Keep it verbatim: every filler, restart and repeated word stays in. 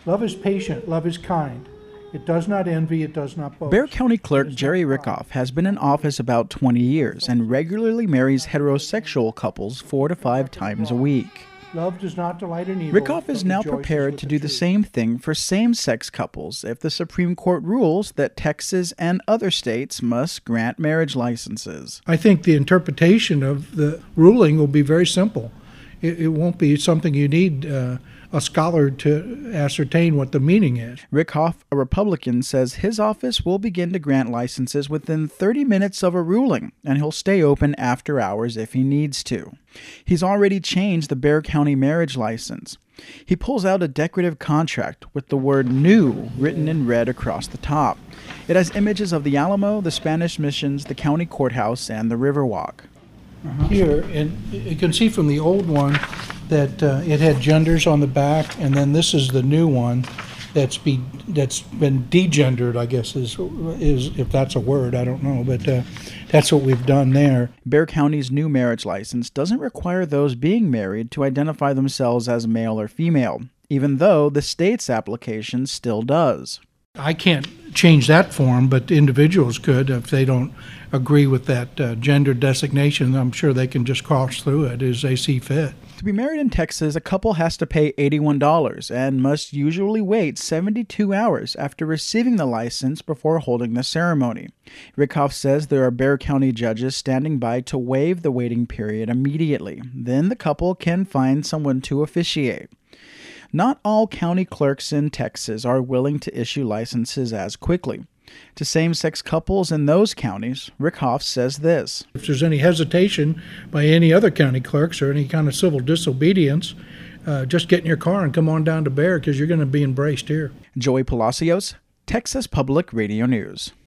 Love is patient, love is kind. It does not envy, it does not boast. Bexar County Clerk Jerry Rickoff has been in office about twenty years and regularly marries heterosexual couples four to five times a week. Love does not delight in evil. Rickoff is but now rejoices prepared with to the do the truth. same thing for same-sex couples if the Supreme Court rules that Texas and other states must grant marriage licenses. I think the interpretation of the ruling will be very simple. It, it won't be something you need uh, a scholar to ascertain what the meaning is. Rickoff, a Republican, says his office will begin to grant licenses within thirty minutes of a ruling, and he'll stay open after hours if he needs to. He's already changed the Bexar County marriage license. He pulls out a decorative contract with the word "new" written in red across the top. It has images of the Alamo, the Spanish Missions, the county courthouse, and the Riverwalk. Here, and you can see from the old one that uh, it had genders on the back, and then this is the new one that's be that's been degendered, I guess is is if that's a word, I don't know, but uh, that's what we've done there. Bexar County's new marriage license doesn't require those being married to identify themselves as male or female, even though the state's application still does. I can't change that form, but individuals could if they don't agree with that uh, gender designation. I'm sure they can just cross through it as they see fit. To be married in Texas, a couple has to pay eighty-one dollars and must usually wait seventy-two hours after receiving the license before holding the ceremony. Rickoff says there are Bexar County judges standing by to waive the waiting period immediately. Then the couple can find someone to officiate. Not all county clerks in Texas are willing to issue licenses as quickly. To same-sex couples in those counties, Rickoff says this. If there's any hesitation by any other county clerks or any kind of civil disobedience, uh, just get in your car and come on down to Bexar because you're going to be embraced here. Joey Palacios, Texas Public Radio News.